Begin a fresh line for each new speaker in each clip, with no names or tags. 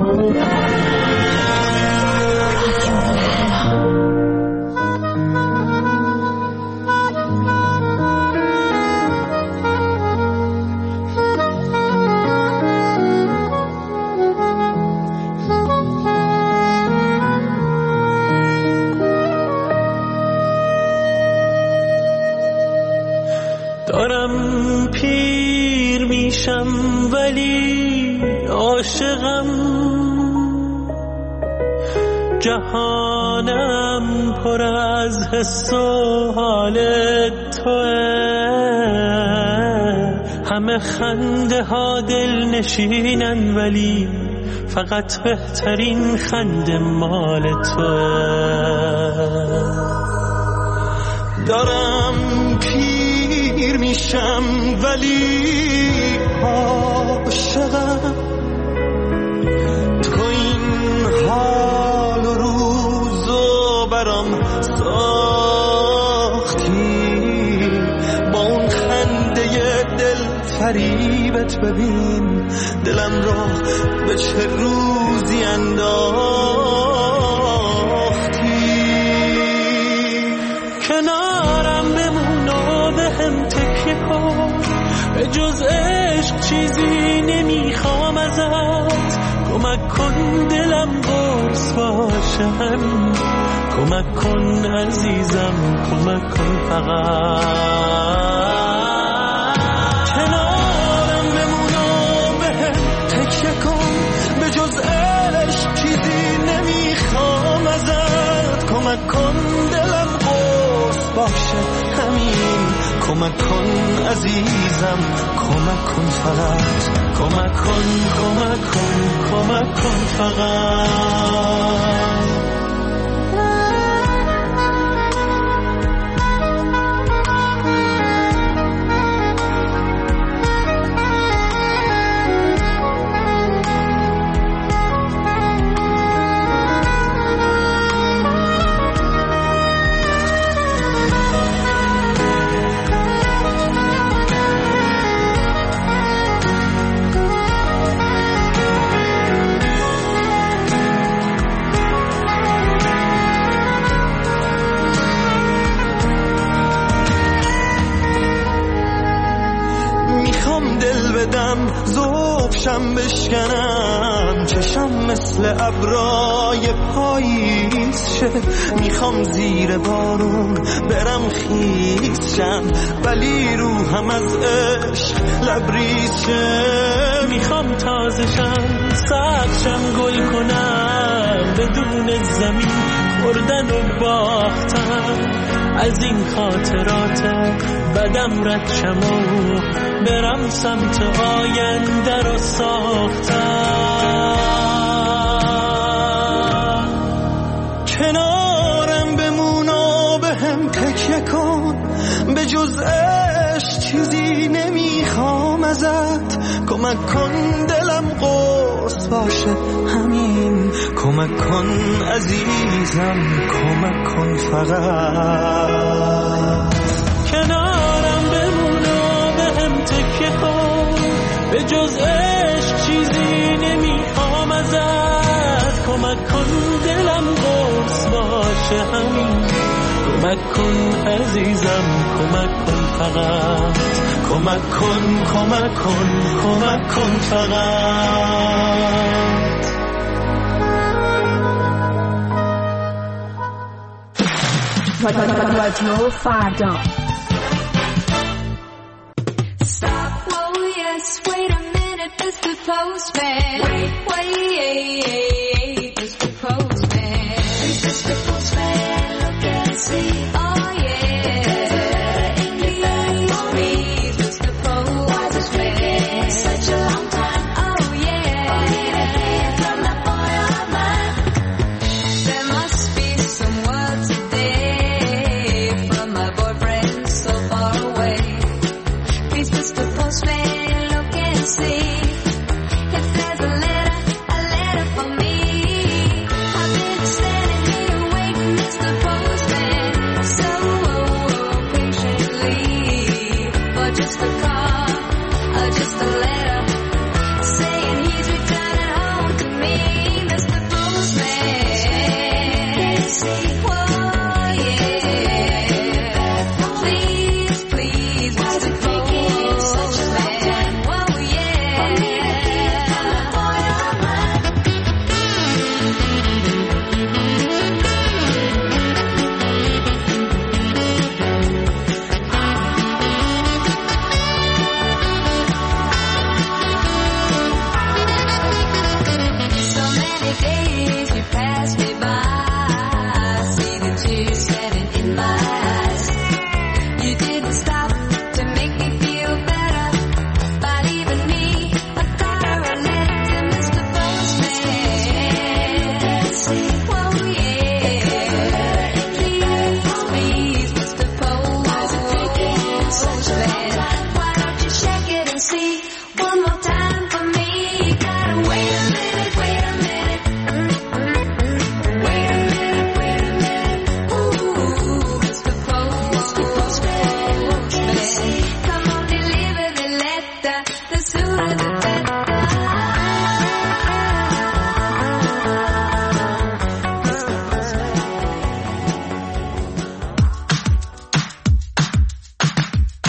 دارم پیر میشم ولی عاشقم، جهانم پر از حس و حال توه، همه خنده ها دل نشینن ولی فقط بهترین خنده مال توه. دارم پیر میشم ولی عاشقم، تو این حال و روزو برام ساختی، با اون خنده دل فریبت ببین دلم را به چه روزی انداختی. کنارم بمون و به هم تکیه کن، به جز عشق چیزی نمیخوام ازت، کمک کن دلم قرص باشه همین، کمک کن عزیزم کمک کن فقط. کنارم بمون و به هم تکیه کن، به جز عشق چیزی نمیخوام ازت، کمک کن دلم قرص باشه همین، کمک کن عزیزم کمک کن فقط، کمک کن کمک کن کمک کن فقط. زوبشم بشکنم، چشم مثل ابرای پاییز شه، میخوام زیر بارون برم خیس شم ولی روحم از عشق لبریز شه، میخوام تازه شم سبزشم گل کنم، بدون زمین خوردن و باختم، از این خاطرات بدم رد شم و برم سمت آینده رو ساختم. کنارم بمون و به هم تکیه کن، به جز عشق چیزی نمیخوام ازت، کمک کن دلم قرص باشه همین، کمک کن عزیزم کمک کن فقط. کنارم بمون و به هم تکیه کن، به جز عشق چیزی نمیخوام ازت، کمک کن دلم قرص باشه همین، کمک کن عزیزم کمک کن فقط، کمک کن کمک کن کمک کن فقط.
رادیو فردا.
Stop, whoa, yes, wait a minute, Mr. Postman. Wait, Mr. Postman. Please, Mr. Postman, look and see. Oh, yeah. Please, Mr. Postman. Such a long time. Oh, yeah. From the boy of mine. There must be some words today from my boyfriend so far away. Please, Mr. Postman, look and see if there's a letter for me. I've been standing here waiting, Mr. Postman, so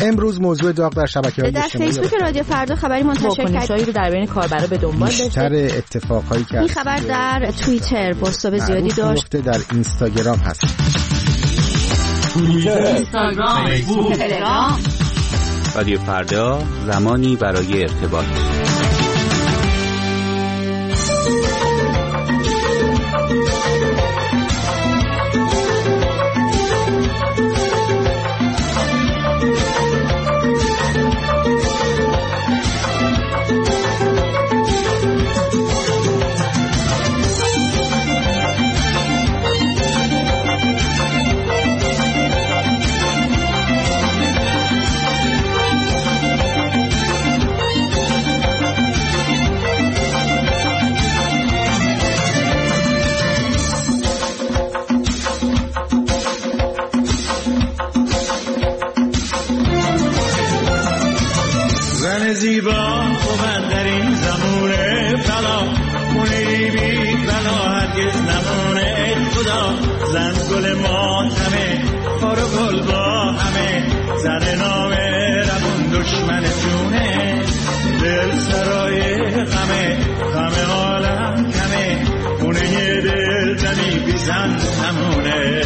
امروز موضوع داغ در شبکه‌های
در
اجتماعی
فیسبوک رادیو فردا خبری منتشر
واکنشایی رو در بین کاربرا به دنبال داشته.
بیشتر اتفاقایی که
این خبر در توییتر پست‌های زیادی داشت.
در اینستاگرام هست.
اینستاگرام، فیسبوک، تلگرام.
رادیو فردا، زمانی برای ارتباط.
زیبا خوبن در این زمونه بلا مونی بی بلا هرگز نمونه خدا زن گل ماتمه خار و گل با همه زن نامه رمون دشمن جونه دل سرای غمه غم عالم کمه خونه یه دل دمی بی زن نمونه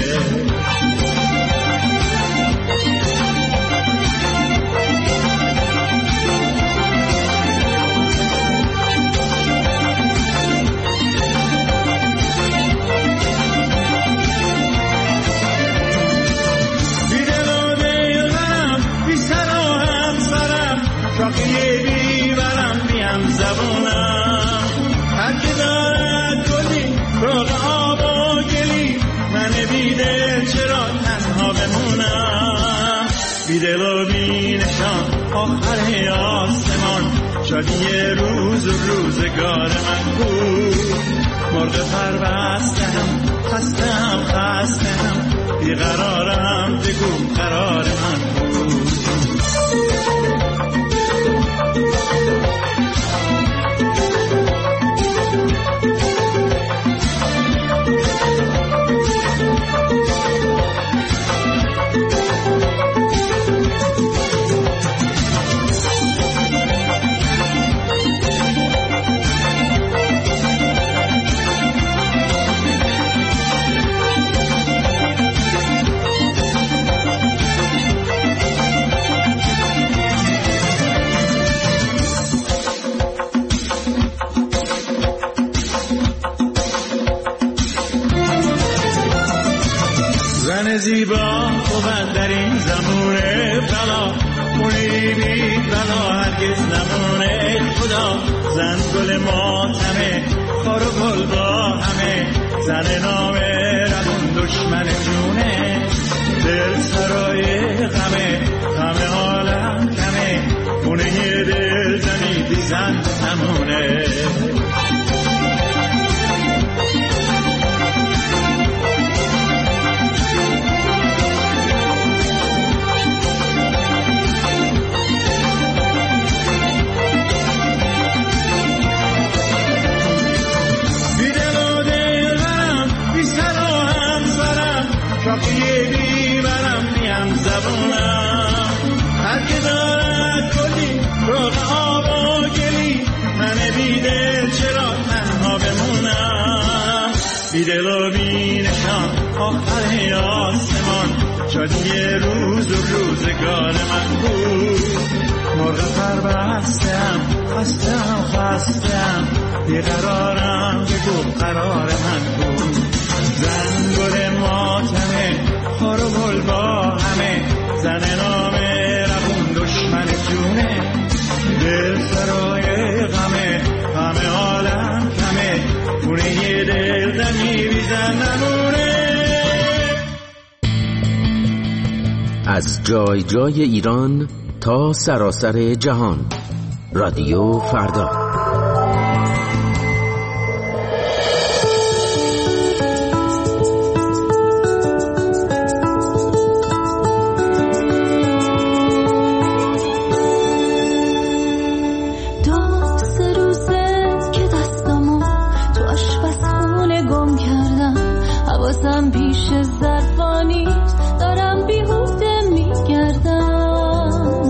شاقیه بیبرم بیم زبونم هر که دارد گلی روغ آب و گلی من بیدل چرا تنها بمونم بیدل و بینشان آخر آسمان شادی روز و روزگار من بود مرغ پربستم خستم بیقرارم بگو قرار من بود زیبا خوبن در این زمونه بلا مونی بی بلا هرگز نمونه خدا زن گل ماتمه خار و گل با همه زن نامه رمون دشمن جونه دل سرای غمه غم عالم کمه خونه یه دل زنی بی زن نمونه شاقیه بیبرم بیم زبونم هر که دارد کلی روغ آب و گلی من بیدل چرا تنها بمونم بیدل و بینشان آخر آسمان شادی روز و روزگار من بود مرغ پربستم خستم بیقرارم بگو قرار من بود زن گل ماتمه خار و گل با همه زن نامه رمون دشمن جونه دل سرای غمه غم عالم کمه خونه یه دل دمی بی زن نمونه
از جای جای ایران تا سراسر جهان رادیو فردا
حواسم پیش ظرفانی دارم بیهوده میگردم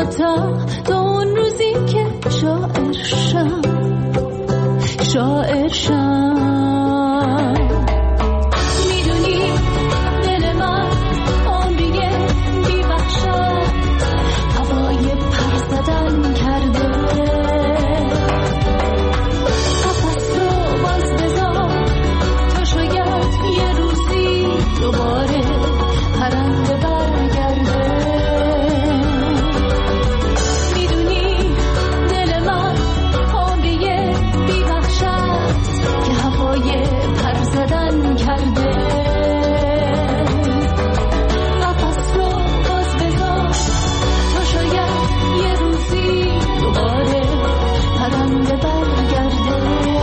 تا اون روزی که شاعر شم میدونی دل من عمریه بی وحشت هوای پر زدن کرده قفص رو باز بذار تا شاید یه روزی دوباره پرنده برگرده میدونی دل من عمریه بی وحشت که هوای پر زدن کرده قفص رو باز بذار تا شاید یه روزی دوباره پرنده برگرده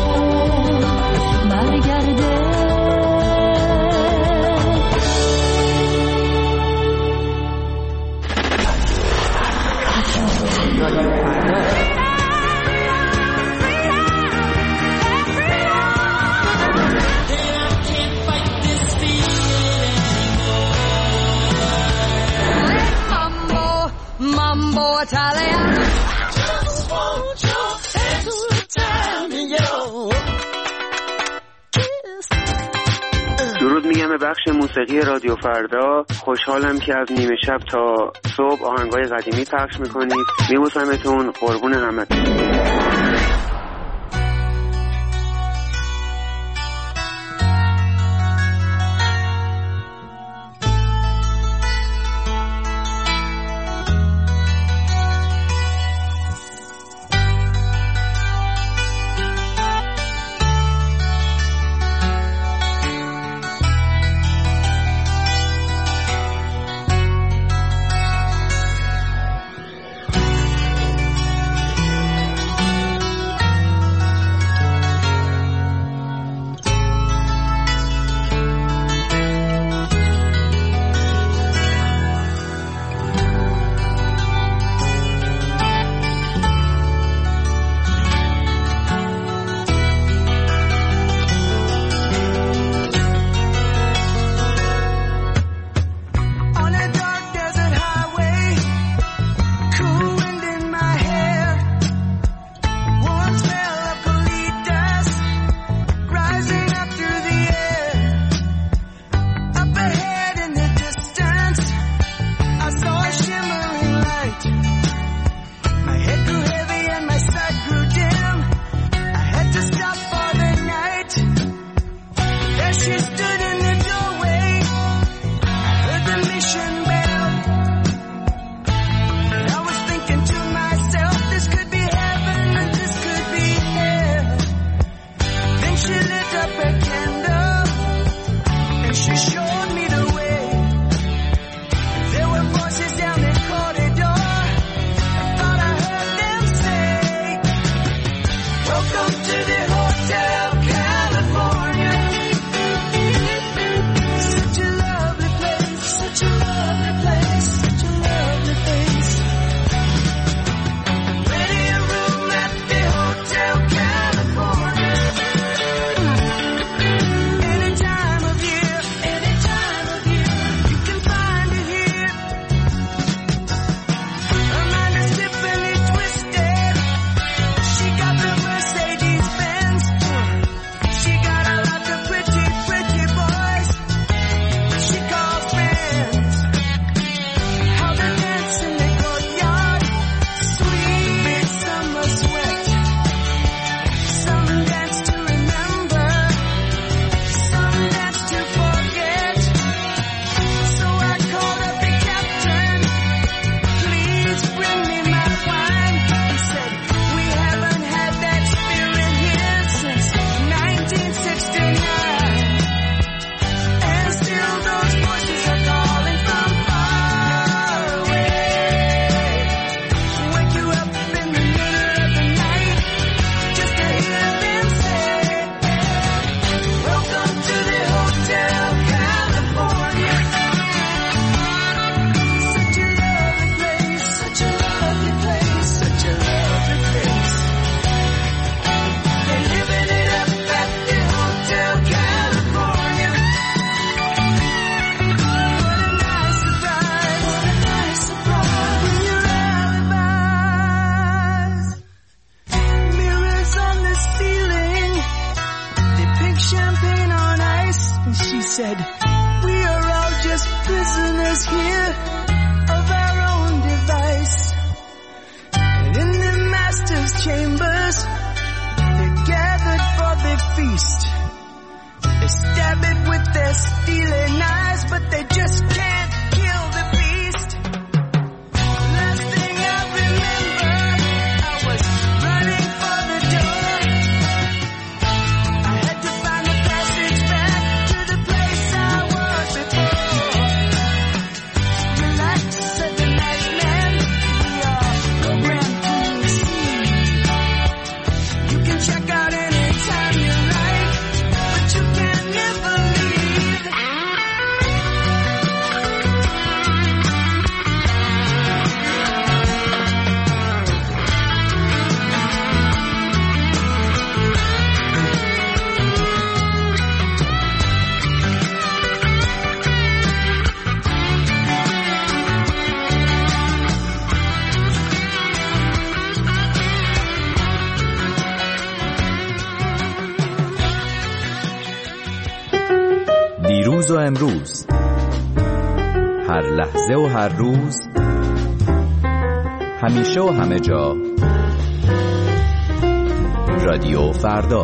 Mambo Italian. Just want your hand to tell me
درود میگم به بخش موسیقی رادیو فردا. خوشحالم که از نیمه شب تا صبح آهنگای قدیمی پخش میکنید. میبوسمتون، قربون همتون. Mercedes
said, we are all just prisoners here of our own device. And in the master's chambers, they're gathered for the feast. They stab it with their stealing knives, but they just can't kill the beast. Last thing I remember, I was running for the door. I had to find a passage back to the place I was before. Relax, said the night man, we are programmed to receive. You can check out anytime you like, but you can never leave.
دیروز و امروز، هر لحظه و هر روز، همیشه و همه جا، رادیو فردا.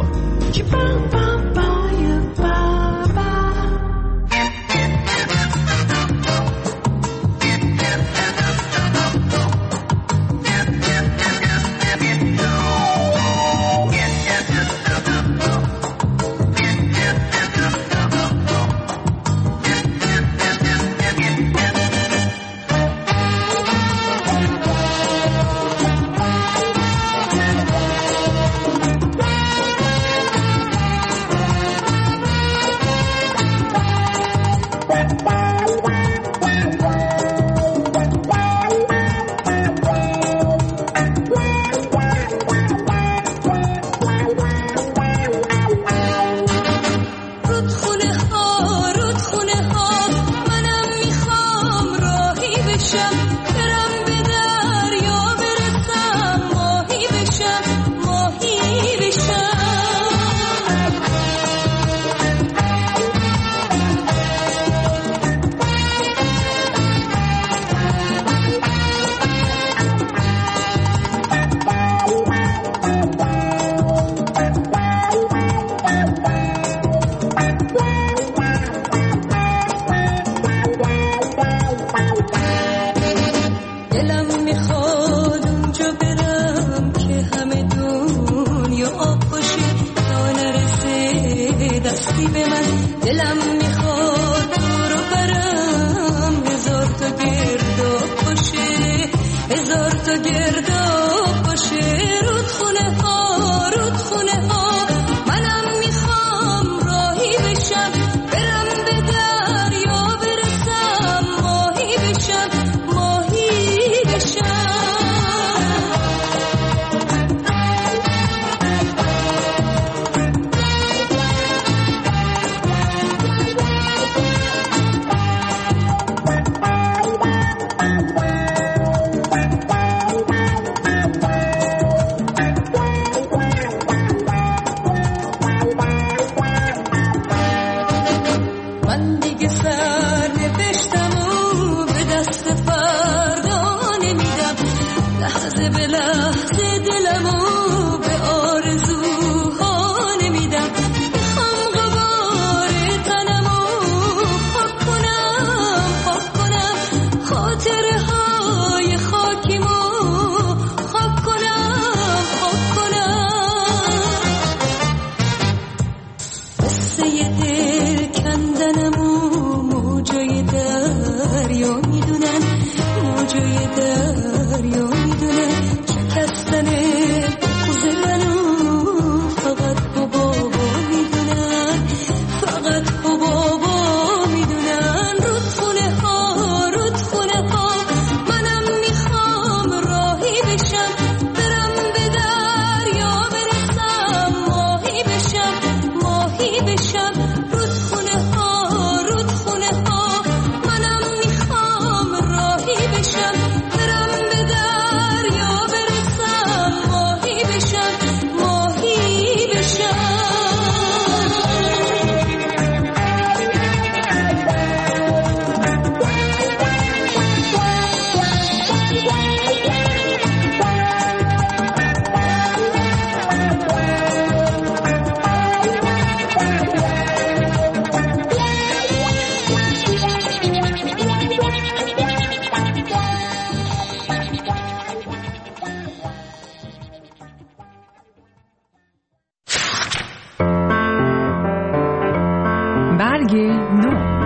برگ نو.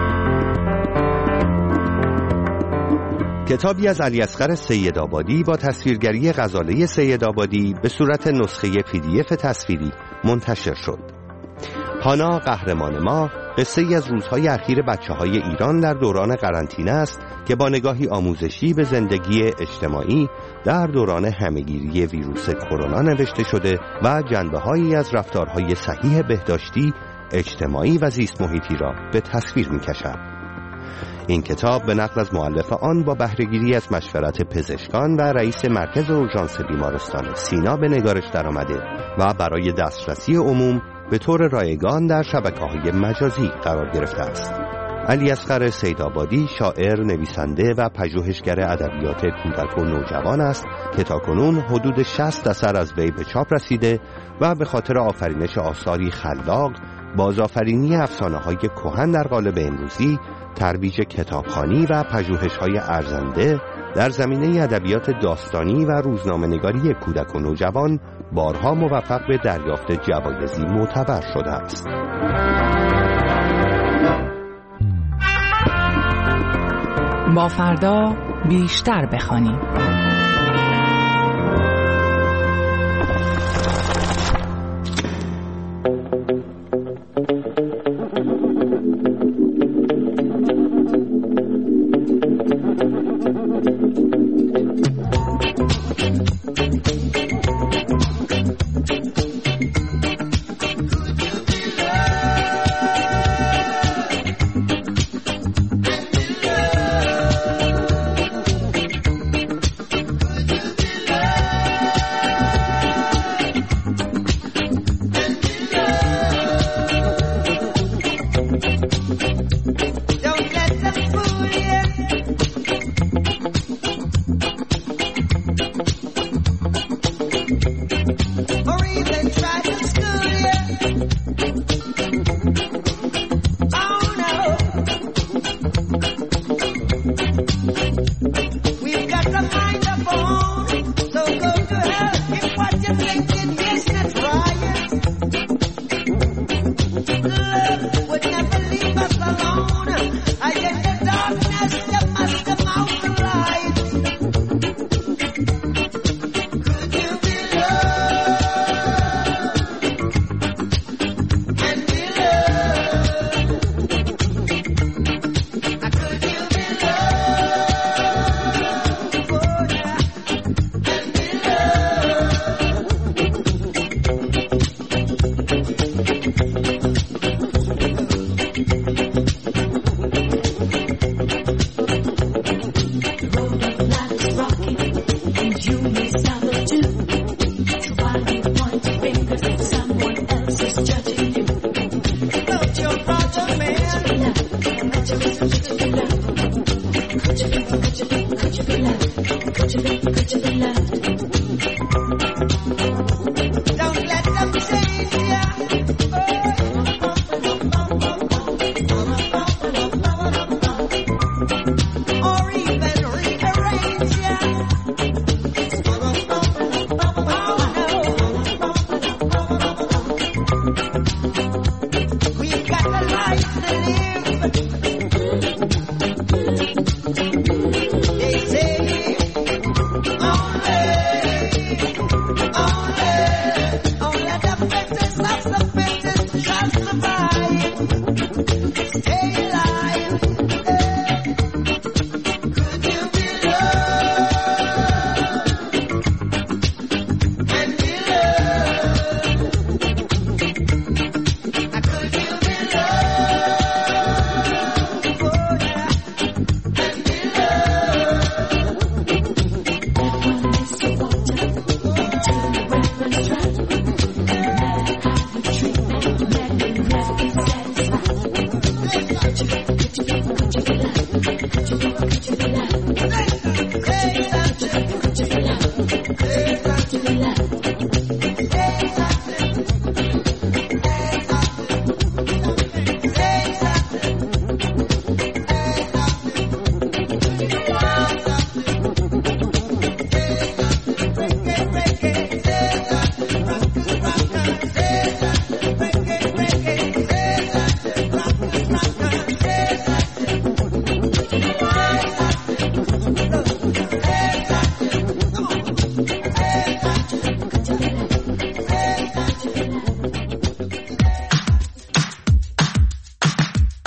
کتابی از علیاصغر سیدآبادی با تصویرگری غزاله سیدآبادی به صورت نسخه PDF تصویری منتشر شد. هانا قهرمان ما قصه ای از روزهای اخیر بچه‌های ایران در دوران قرنطینه است که با نگاهی آموزشی به زندگی اجتماعی در دوران همه‌گیری ویروس کرونا نوشته شده و جنبه‌هایی از رفتارهای صحیح بهداشتی، اجتماعی و زیست محیطی را به تصویر می‌کشد. این کتاب به نقل از مؤلف آن با بهره‌گیری از مشورت پزشکان و رئیس مرکز اورژانس بیمارستان سینا به نگارش درآمده و برای دسترسی عموم به طور رایگان در شبکه‌های مجازی قرار گرفته است. علیاصغر سیدآبادی شاعر، نویسنده و پژوهشگر ادبیات کودک و نوجوان است که تاکنون حدود 60 اثر از وی به چاپ رسیده و به خاطر آفرینش آثاری خلاق، بازآفرینی افسانه‌های کهن در قالب امروزی، ترویج کتابخوانی و پژوهش‌های ارزنده در زمینه ادبیات داستانی و روزنامه‌نگاری کودک و نوجوان بارها موفق به دریافت جوایزی معتبر شده است.
با فردا بیشتر بخوانیم.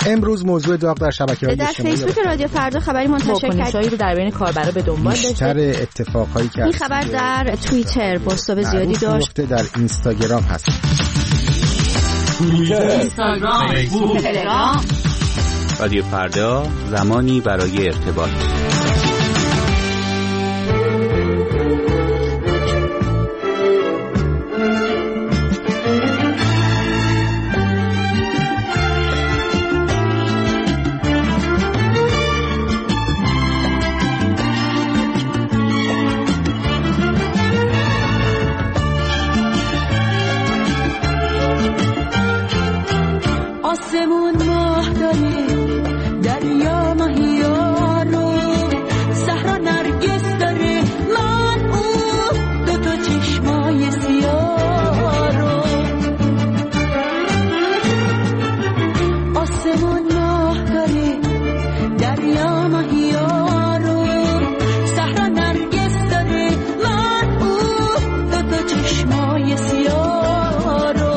امروز موضوع داغ در شبکه‌های
در
اجتماعی
فیسبوک رادیو فردا خبری منتشر
واکنش‌هایی رو در بین کاربرا به دنبال داشته.
بیشتر اتفاقهایی که
این خبر در توییتر بازتاب زیادی داشت.
در اینستاگرام هست.
اینستاگرام، فیسبوک، تلگرام.
رادیو فردا، زمانی برای ارتباط.
آسمون ماه داره، دریا ماهیا رو، صحرا نرگس داره، من او دو تا چشمای سیاه رو. آسمون ماه داره، دریا ماهیا رو، صحرا نرگس داره، من او دو تا چشمای سیاه رو.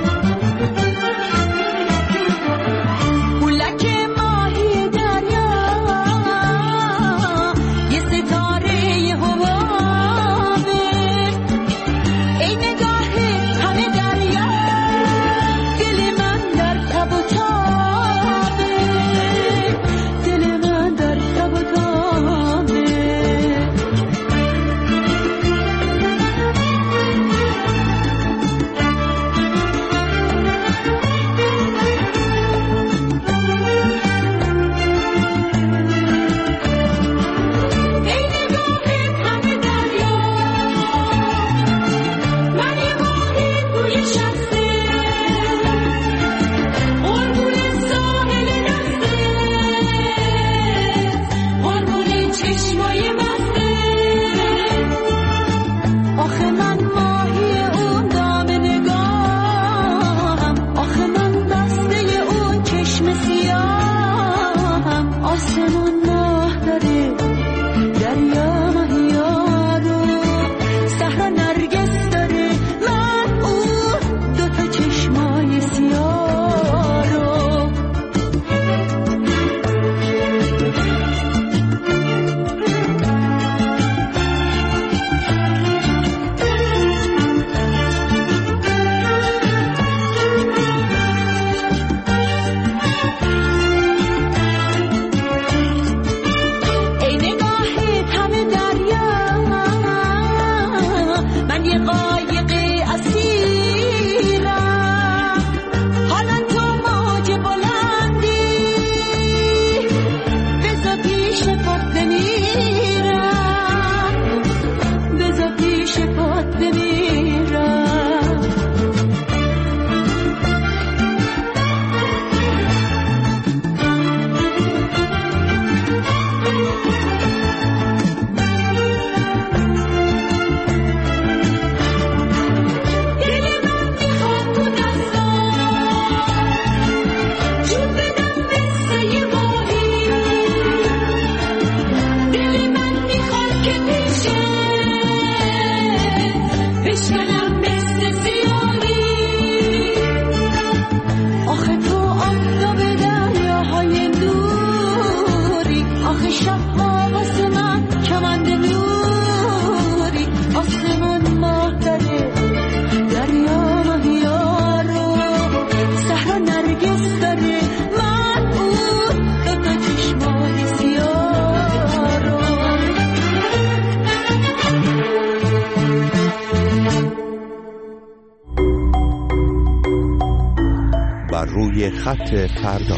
روی خط فردا.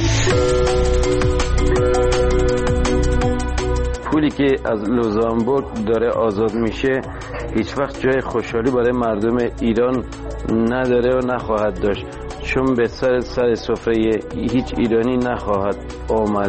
پولی که از لوزامبورگ داره آزاد میشه هیچ وقت جای خوشحالی برای مردم ایران نداره و نخواهد داشت، چون به سر سفره هیچ ایرانی نخواهد آمد.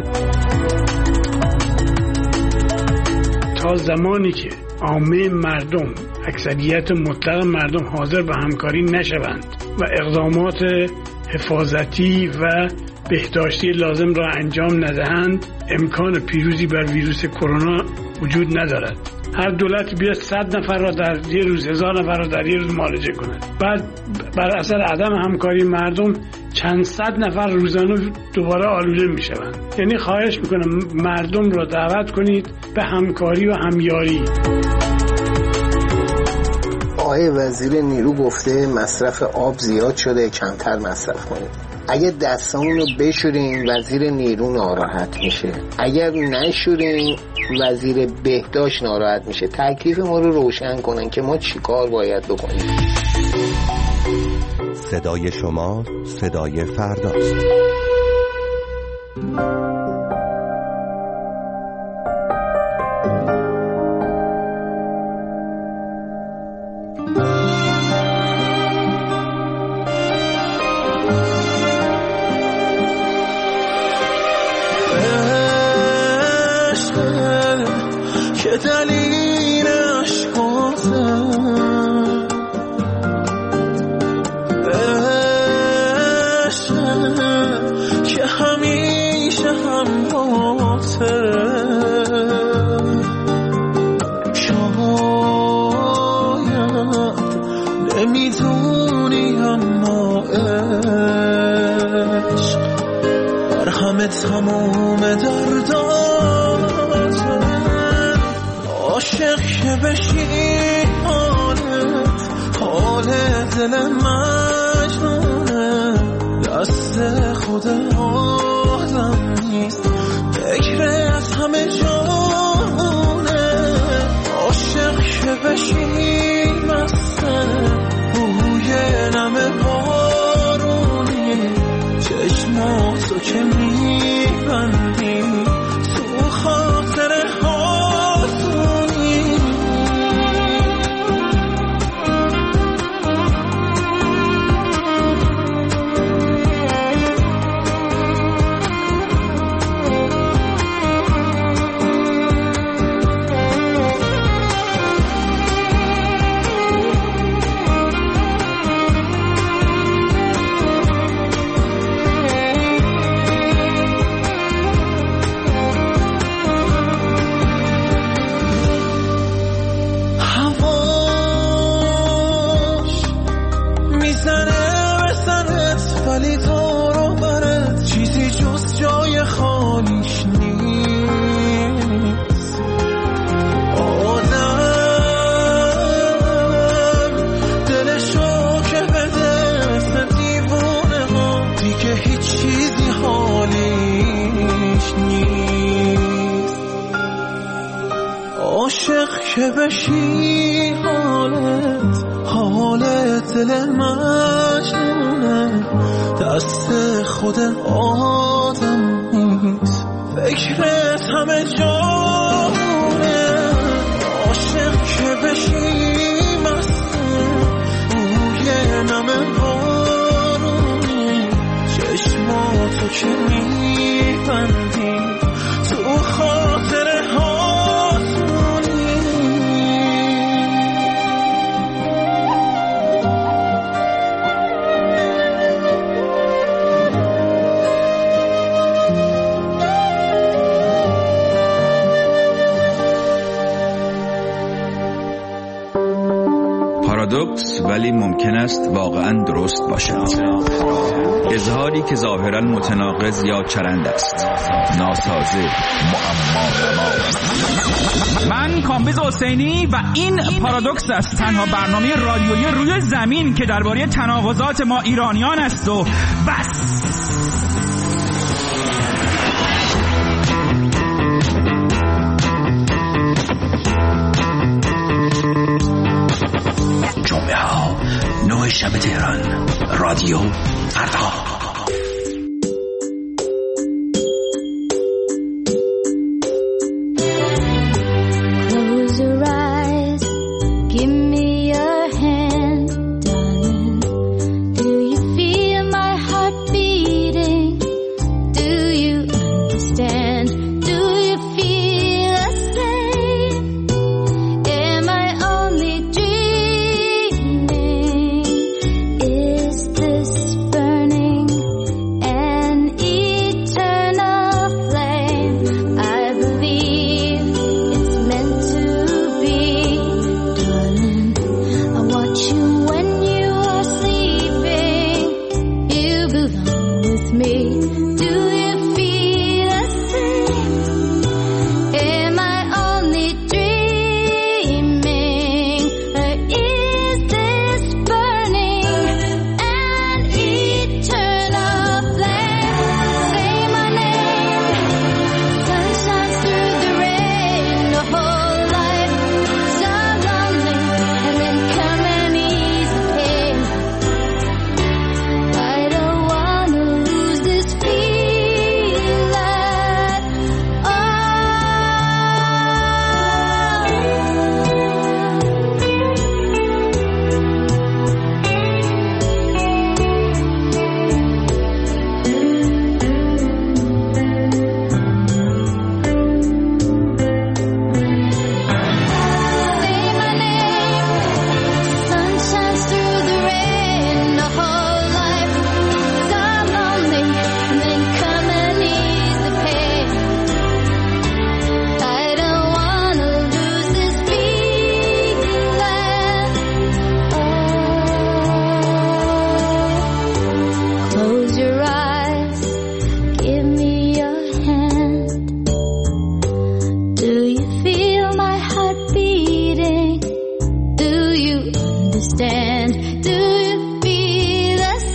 تا زمانی که عامه مردم، اکثریت مطلق مردم حاضر به همکاری نشوند و اقدامات حفاظتی و بهداشتی لازم را انجام ندهند، امکان پیروزی بر ویروس کرونا وجود ندارد. هر دولت بیاد 100 نفر را در یه روز، 1000 نفر را در یه روز معالجه کند، بعد بر اثر عدم همکاری مردم چند صد نفر روزانه دوباره آلوده میشوند. یعنی خواهش میکنم مردم را دعوت کنید به همکاری و همیاری.
آقای وزیر نیرو گفته مصرف آب زیاد شده، کمتر مصرف کنید. اگه دستامون رو بشوریم وزیر نیرو ناراحت میشه، اگر نشوریم وزیر بهداشت ناراحت میشه. تکلیف ما رو روشن کنن که ما چی کار باید بکنیم.
صدای شما صدای فرداست.
که دلیل عشقاتم که همیشه همراته، شاید نمیدونی اما عشق بر همه تموم درداته. عاشق که بشی حال دل مجنونه، دست خود آدم نیست، فکر از همه جانه. عاشق که بشی مسته بوی نم بارونی، چشماتو که میبندی تو خاطر که بشی حالت دل مجنونه، دست خود آدم نیست، فکرت همه جانه. عاشق که بشی مسته بوی نم بارونی، چشماتو که میبندی تو خاطر
پارادوکس ولی ممکن است واقعا درست باشد. اظهاری که ظاهرا متناقض یا چرند است، ناسازه، معما.
من کامبیز حسینی و این پارادوکس است، تنها برنامه رادیویی روی زمین که درباره تناقضات ما ایرانیان است و بس.
جمعه ها 9 شب تهران، رادیو فردا.
Is this burning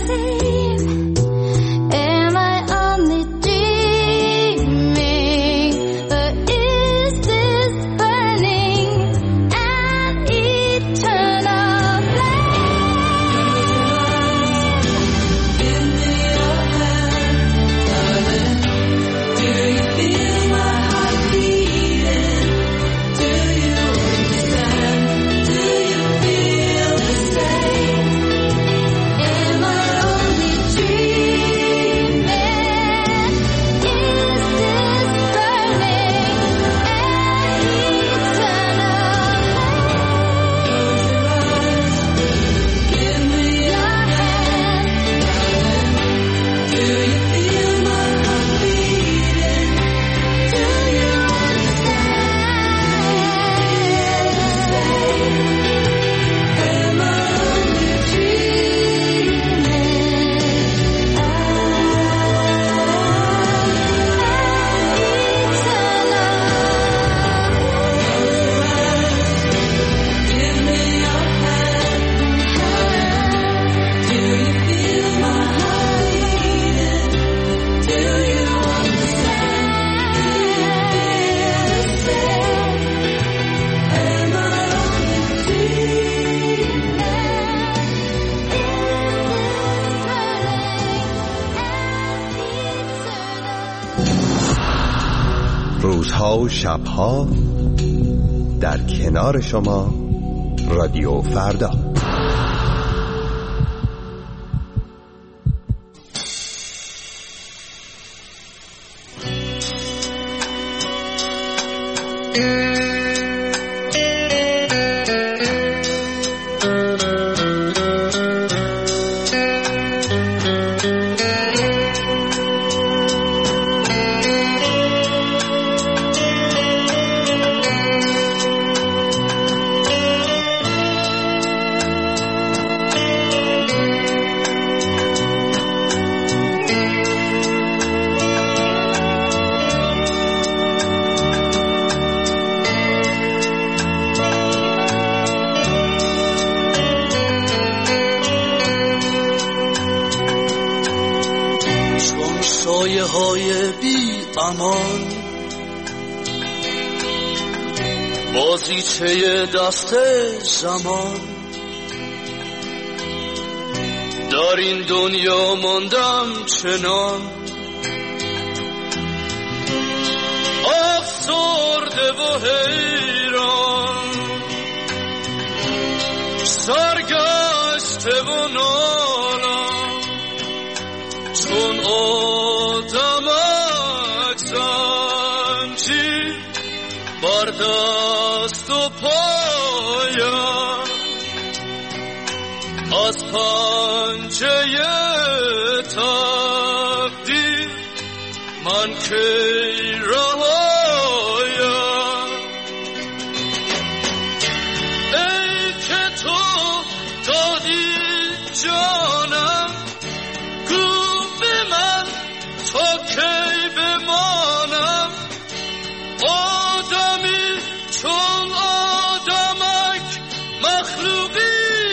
روزها و شبها در کنار شما رادیو فردا.
سایه های بی امان، بازیچه دست زمان، در این دنیا ماندم چنان افسرده و حیران، سرگشته و نالم چون آدمک زنجیر بر دست و پایم، از پنجه تقدیر من کی رهایم. ای که تو دادی جانم، گو به من تا کی بمانم، آدمی چون آدمک مخلوقی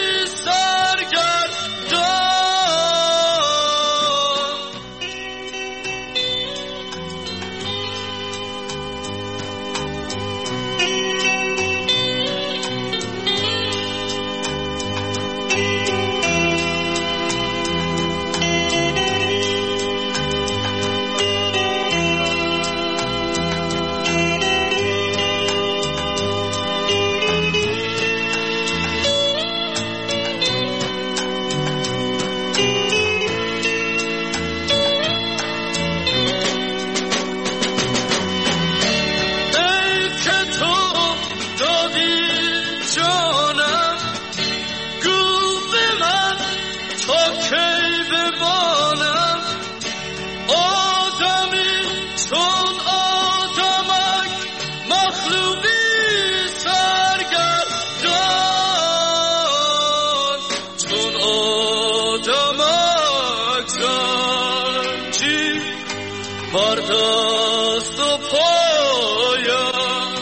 بر دست و پایم،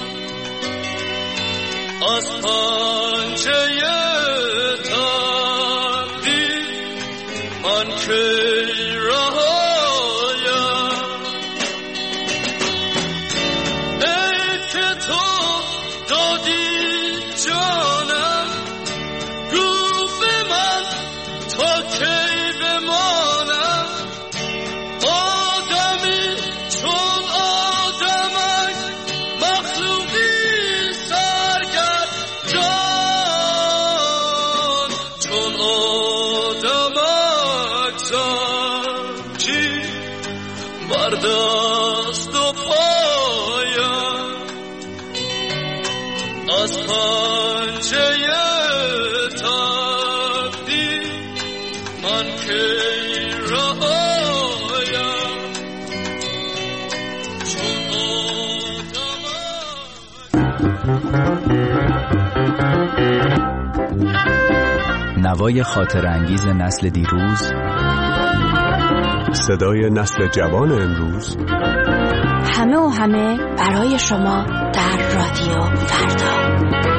از پنجه تقدیر من کی رهایم ای که تو دادی جانم گو به من تا کی بمانم آدمی چون آدمک مخلوقی سرگردان چون آدمک سرچی بر دست و پایم از پنجه تقدیر من کی رهایم چون
نوای خاطر انگیز نسل دیروز،
صدای نسل جوان امروز،
همه و همه برای شما در رادیو فردا.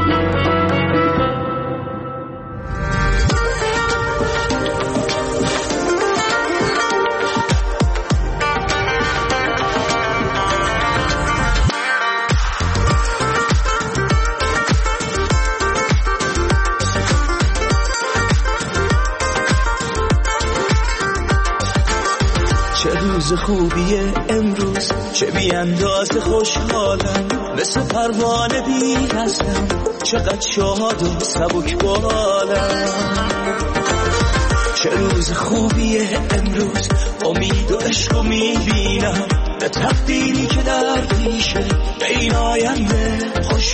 روز خوبیه امروز چه بی اندازه خوشحالم مثل پروانه بی هستم چقدر شاد و سبک بالم چه روز خوبیه امروز امید و عشق و میبینم به تقدیری که در پیشه به این آینده خوش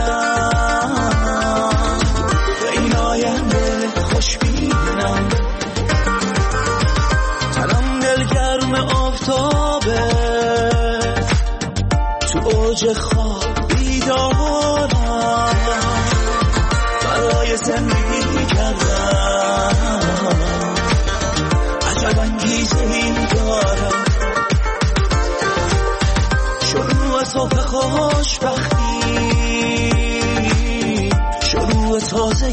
بینم به این آینده خوش بینم گرم آفتابه تو اوج خواب بیدارم برای زندگی کردم عجب انگیزه این دارم شروع صبح خوشبختی شروع تازه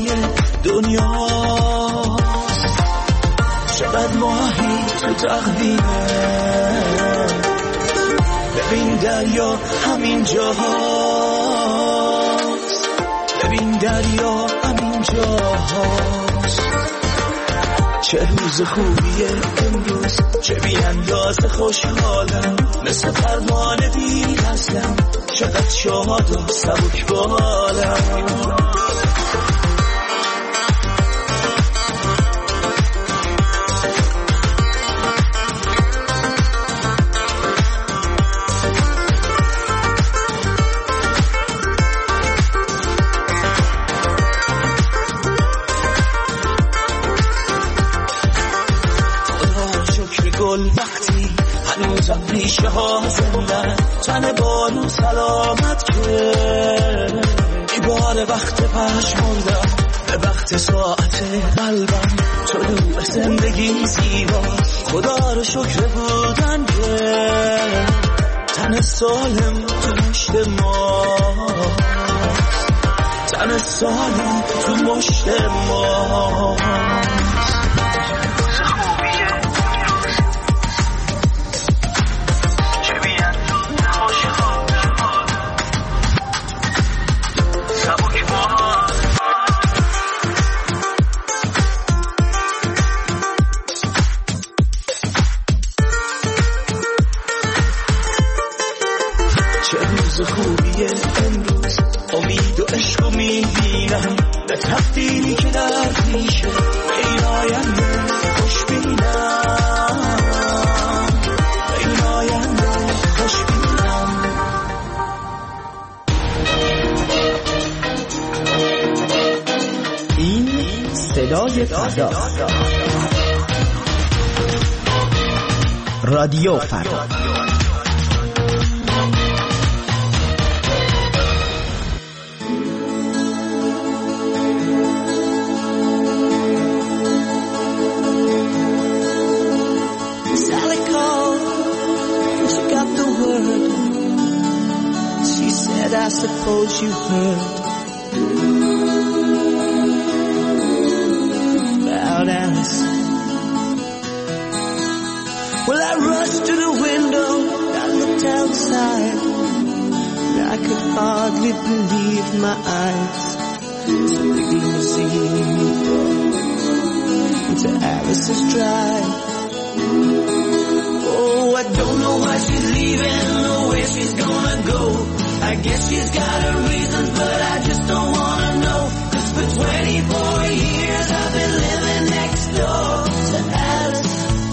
دنیاست چقدر ماهی تو تقدیمه ببین دریا همین جاهاست ببین دریا همین جاهاست چه روز خوبیه امروز چه بی اندازه خوشحالم مثل پروانه بی هستم چقدر شاد و سبک بالم وقتی هنوزم ریشه ها زندن تن بارون سلامت که ایبار وقت پشمردم به وقت ساعت قلبم طلوع زندگی زیبا خدا رو شکر بودن که تن سالم تو مشت ما تن سالم تو مشت ما خوبیه امروز امید و عشق و میبینم به تقدیری که در پیشه این آینده خوش بینم این آینده خوش بینم
این صدای فردا رادیو فردا
I suppose you heard about Alice
rushed to the window, I looked outside, and I could hardly believe my eyes. It's a big limousine into Alice's drive. Oh, I don't know why she's leaving or where she's gonna go. I guess she's got her reasons, but I just don't wanna know. 'Cause for 24 years I've been living next door to Alice.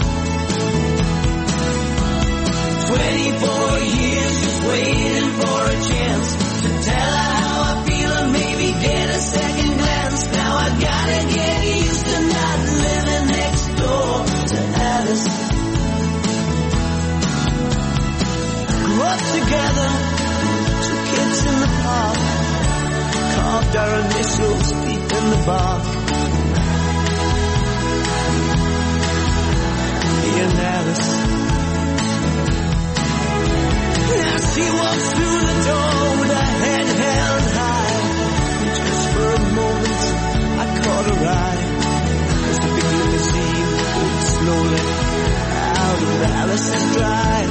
24 years just waiting for a chance to tell her how I feel and maybe get a second glance. Now I gotta get used to not living next door to Alice. Grew up together, 2 kids in the park, carved our initials deep in the bark. Me and Alice. Now she walks through the door with her head held high, and just for a moment I caught her eye as the big limousine pulled slowly out of Alice's drive.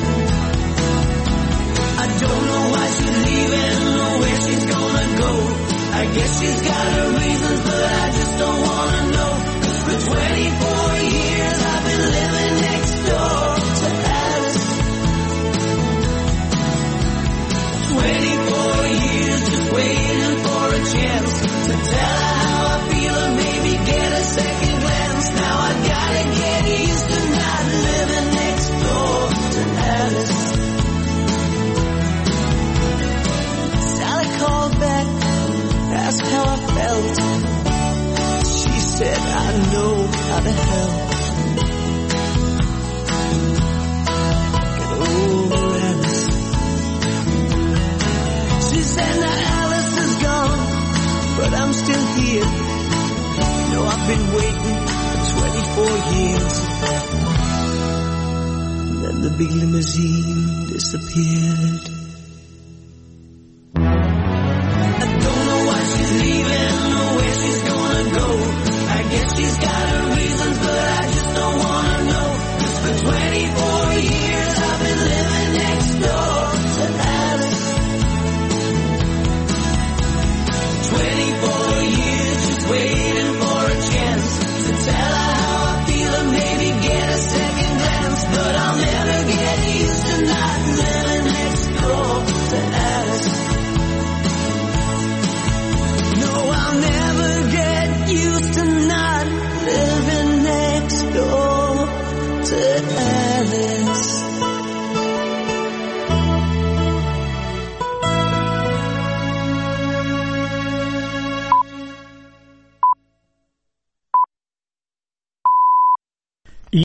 I don't know why she's leaving or where she's gonna go. I guess she's got her reasons, but I just don't wanna know. 'Cause for 24 years I've been living next door to Alice. 24 years just waiting for a chance to tell her how I feel and maybe get a second glance. Now I gotta get used to not living next door to Alice. Sally called back, asked how I felt. She said I know how to help. Get over Alice. She said that Alice is gone, but I'm still here. You know I've been waiting for 24 years. And then the big limousine disappeared.